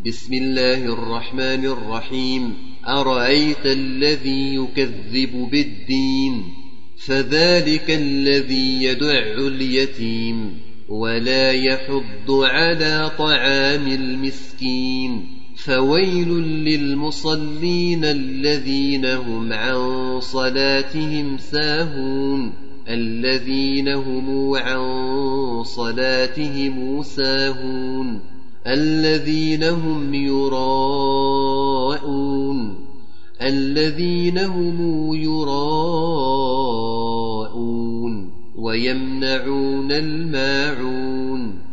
بسم الله الرحمن الرحيم. أرأيت الذي يكذب بالدين فذلك الذي يدع اليتيم ولا يحض على طعام المسكين فويل للمصلين الذين هم عن صلاتهم ساهون الذين هم يراءون ويمنعون الماعون